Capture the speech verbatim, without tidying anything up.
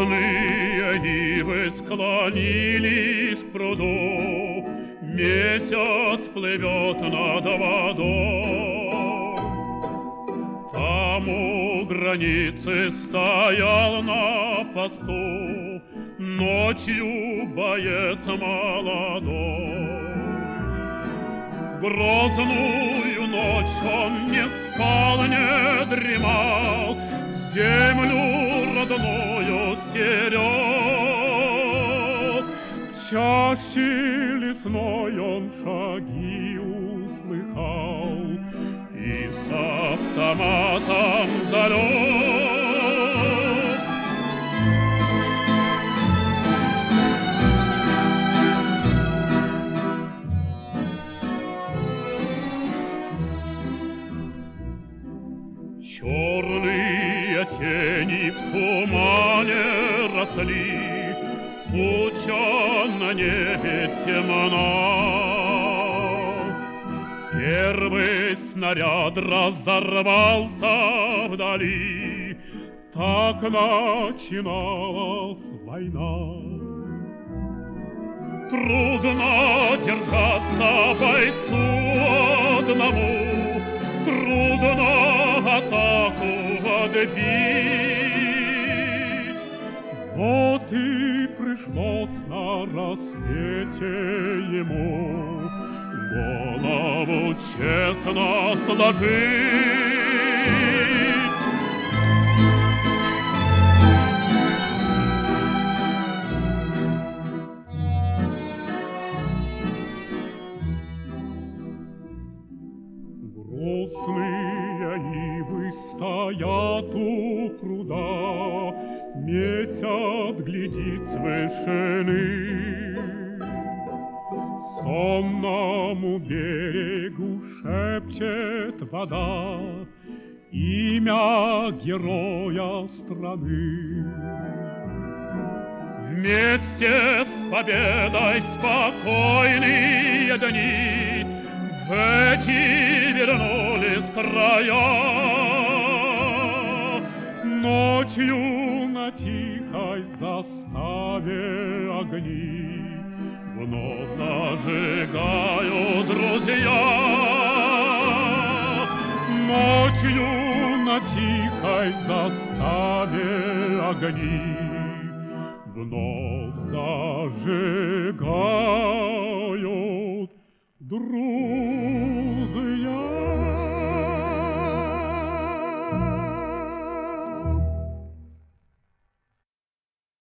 Грустные ивы склонились к пруду, месяц плывет над водой. Там у границы стоял на посту ночью боец молодой. В грозную ночь он не спал, не дремал, землю родную стерег. В чаще лесной он шаги услыхал и с автоматом залег. Черные тени в тумане росли, туча на небе темна. Первый снаряд разорвался вдали, так начиналась война. Трудно держаться бойцу одному, трудно атаку отбить. Вот и пришлось на рассвете ему голову честно сложить. Грустные ивы стоят у пруда, месяц глядит с вышины. Сонному берегу шепчет вода имя героя страны. Вместе с победой спокойные дни в эти вернулись края. Ночью на тихой заставе огни вновь зажигают друзья. Ночью на тихой заставе огни вновь зажигают друзья.